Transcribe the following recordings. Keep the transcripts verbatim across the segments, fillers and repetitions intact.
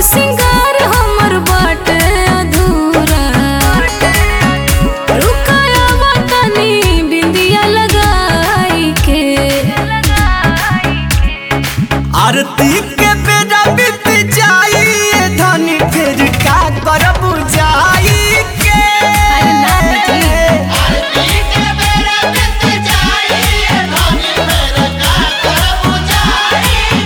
सिंगार हमर बाटे अधूरा रुकाया वतनी बिंदिया लगाई के आरती के बेरा बीत जाई धनी फिर का करब जाई के अरे ना बेटी आरती के बेरा बीत जाई धनी फिर का करब जाई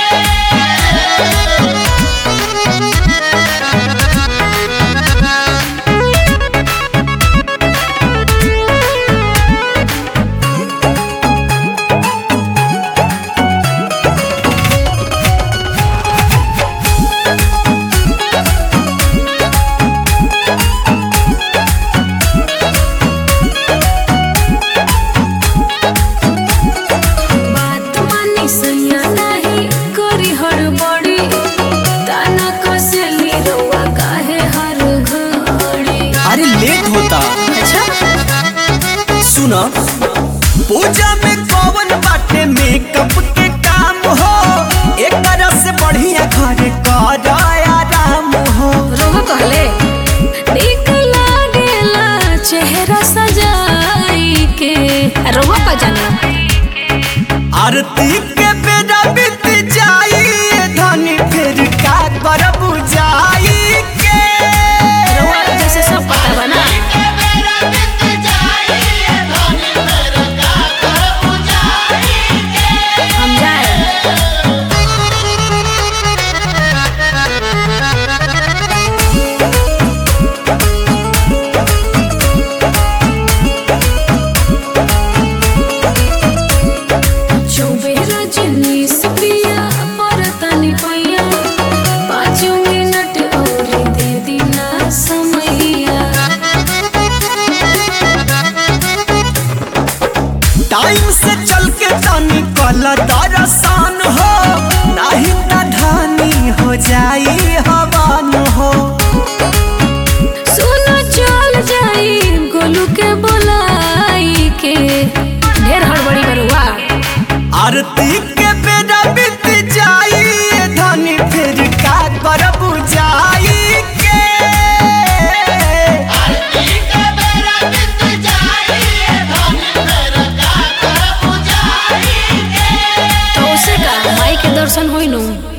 बात मानी सैया नहीं करी हड़बड़ी ताना कसली रउआ काहे हर घड़ी। अरे लेट होता अच्छा सुना पूजा में कौन बाटे मेकअप के काम हो एक तरह से बढ़िया घर कर आराम हो रोह कहले नीक लागेला चेहरा सजाई के रोह का जाना आरती के बेरा बीत जाई धनी फिर का करब जाई के रोह जैसे सब पता बना के बेरा बीत जाई धनी फिर का करब जाई हम जाए चौबेरा जिनिस पिया परतनी पैया पाँच मिनट और दे दिना समैया टाइम से चल के तनी कल दरसान हो नहीं त धानी हो जाई हवान हो सुनो चल जाई गोलू के बोलाई के ढेर हड़बड़ी बरुआ आरती के बेरा बीत जाई धनी फिर का करब जाई के आरती के बेरा बीत जाई धनी फिर का करब जाई तो उसे का माई के दर्शन होई नु।